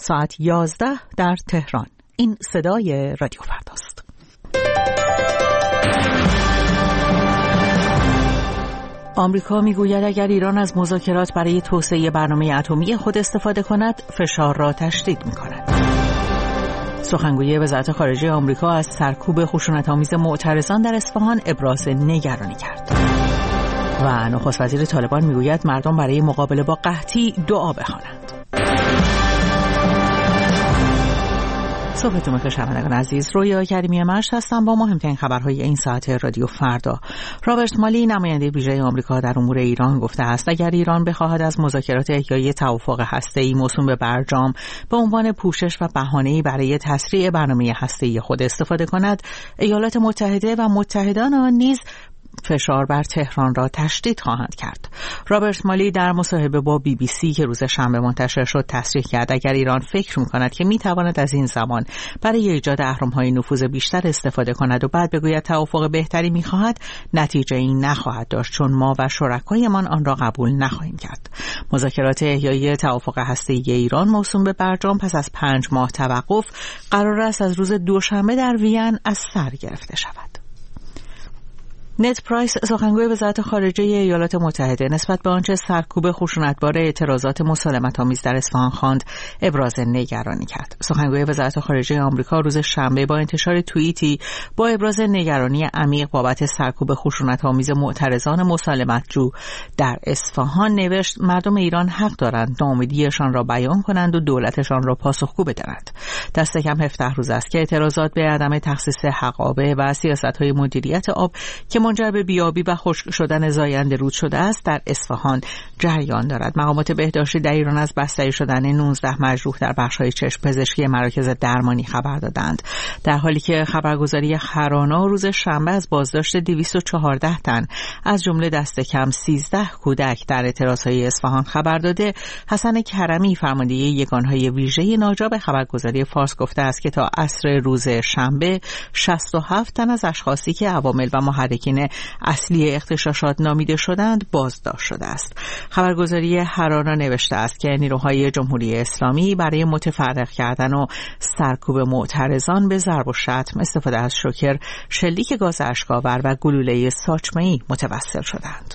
ساعت 11 در تهران. این صدای رادیو فرداست. آمریکا میگوید اگر ایران از مذاکرات برای توسعه برنامه اتمی خود استفاده کند، فشار را تشدید می‌کند. سخنگوی وزارت خارجه آمریکا از سرکوب خشونت‌آمیز معترضان در اصفهان ابراز نگرانی کرد. و نخست وزیر طالبان میگوید مردم برای مقابله با قحطی دعا بخوانند. صبحتون بخیر شنوندگان عزیز، رویا کریمی مشت هستم با مهمترین خبرهای این ساعت رادیو فردا. رابرت مالی نماینده ویژه آمریکا در امور ایران گفته است اگر ایران بخواهد از مذاکرات احیای توافق هسته‌ای موسوم به برجام به عنوان پوشش و بهانه‌ای برای تسریع برنامه هسته‌ای خود استفاده کند، ایالات متحده و متحدان آن نیز فشار بر تهران را تشدید خواهند کرد. رابرت مالی در مصاحبه با BBC که روز شنبه منتشر شد تصریح کرد اگر ایران فکر می‌کند که می‌تواند از این زمان برای ایجاد اهرم‌های نفوذ بیشتر استفاده کند و بعد بگوید توافق بهتری می‌خواهد، نتیجه این نخواهد داشت، چون ما و شرکایمان آن را قبول نخواهیم کرد. مذاکرات احیای توافق هسته‌ای ایران موسوم به برجام پس از 5 ماه توقف قرار است از روز دوشنبه در وین از سر گرفته شود. نت پرایس سخنگوی وزارت خارجه ایالات متحده نسبت به آنچه سرکوب خشونتبار اعتراضات مسالمت‌آمیز در اصفهان خواند ابراز نگرانی کرد. سخنگوی وزارت خارجه آمریکا روز شنبه با انتشار توییتی با ابراز نگرانی عمیق بابت سرکوب خشونت‌آمیز معترضان مسالمت‌جو در اصفهان نوشت مردم ایران حق دارند ناامیدیشان را بیان کنند و دولتشان را پاسخگو بدارند. دست کم 17 روز است که اعتراضات به عدم تخصیص حقابه و سیاست‌های مدیریت آب که منجر به بیابی و خشک شدن زاینده رود شده است در اصفهان جریان دارد. مقامات بهداشتی در ایران از بستری شدن 19 مجروح در بخش‌های چشم پزشکی مراکز درمانی خبر دادند، در حالی که خبرگزاری خرانا روز شنبه از بازداشت 214 تن از جمله دست کم 13 کودک در اعتراضهای اصفهان خبر داده. حسن کرمی فرمانده یگانهای ویژه ناجا به خبرگزاری فارس گفته است که تا عصر روز شنبه 67 تن از اشخاصی که عوامل و محرکین اصلی اغتشاشات نامیده شدند بازداشت شده است. خبرگزاری هرانا نوشته است که نیروهای جمهوری اسلامی برای متفرق کردن و سرکوب معترضان به ضرب و شتم، استفاده از شوکر، شلیک گاز اشک‌آور و گلوله ساچمه‌ای متوسل شدند.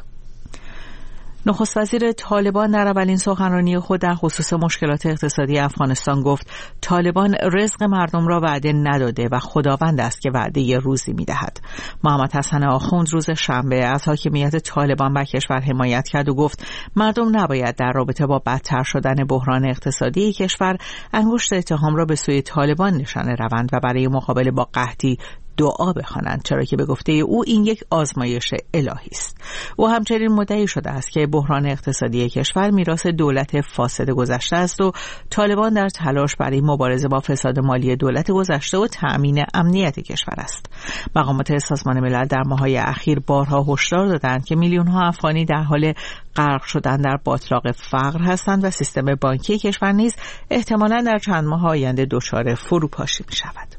نخست وزیر طالبان در اولین سخنرانی خود در خصوص مشکلات اقتصادی افغانستان گفت طالبان رزق مردم را وعده نداده و خداوند است که وعده روزی می‌دهد. محمد حسن آخوند روز شنبه از حاکمیت طالبان بر کشور حمایت کرد و گفت مردم نباید در رابطه با بدتر شدن بحران اقتصادی کشور انگشت اتهام را به سوی طالبان نشانه روند و برای مقابله با قحطی دعا بخوانند، چرا که به گفته او این یک آزمایش الهی است. او همچنین مدعی شده است که بحران اقتصادی کشور میراث دولت فاسد گذشته است و طالبان در تلاش برای مبارزه با فساد مالی دولت گذشته و تأمین امنیت کشور است. مقامات سازمان ملل در ماه‌های اخیر بارها هشدار دادند که میلیون‌ها افغانی در حال غرق شدن در باتلاق فقر هستند و سیستم بانکی کشور نیز احتمالاً در چند ماه آینده دچار فروپاشی می‌شود.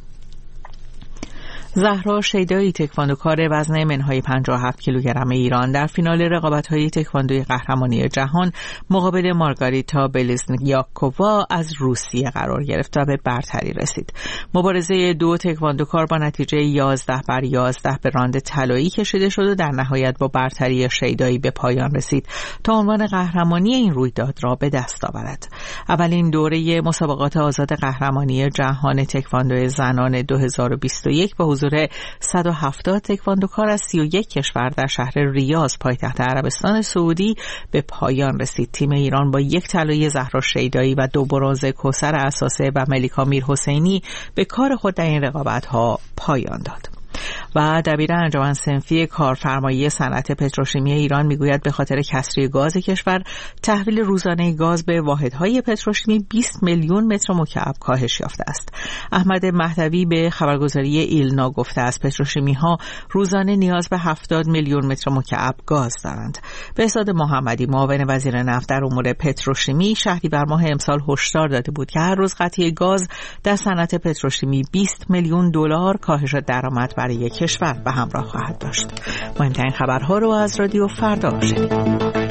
زهرا شیدایی تکواندوکار وزن منهای 57 کیلوگرم ایران در فینال رقابت‌های تکواندوی قهرمانی جهان مقابل مارگاریتا بلزنیاکووا از روسیه قرار گرفت و به برتری رسید. مبارزه دو تکواندوکار با نتیجه 11-11 به راند طلایی کشیده شد و در نهایت با برتری شیدایی به پایان رسید تا عنوان قهرمانی این رویداد را به دست آورد. اولین دوره مسابقات آزاد قهرمانی جهان تکواندو زنان 2021 به حضور 170 تکواندوکار از 31 کشور در شهر ریاض پایتخت عربستان سعودی به پایان رسید. تیم ایران با 1 طلای زهرا شیدایی و 2 برنز کوثر اساسه و ملیکا میرحسینی به کار خود در این رقابت‌ها پایان داد. و دبیر انجمن صنفی کارفرمایی صنعت پتروشیمی ایران میگوید به خاطر کسری گاز کشور تحویل روزانه گاز به واحدهای پتروشیمی 20 میلیون متر مکعب کاهش یافته است. احمد مهدوی به خبرگزاری ایلنا گفته است پتروشیمی‌ها روزانه نیاز به 70 میلیون متر مکعب گاز دارند. بهزاد محمدی معاون وزیر نفت در امور پتروشیمی شهریور ماه امسال هشدار داده بود که هر روز قطعی گاز در صنعت پتروشیمی 20 میلیون دلار کاهش درآمد برای کشور به همراه خواهد داشت. مهمترین خبرها رو از رادیو فردا شنیدید.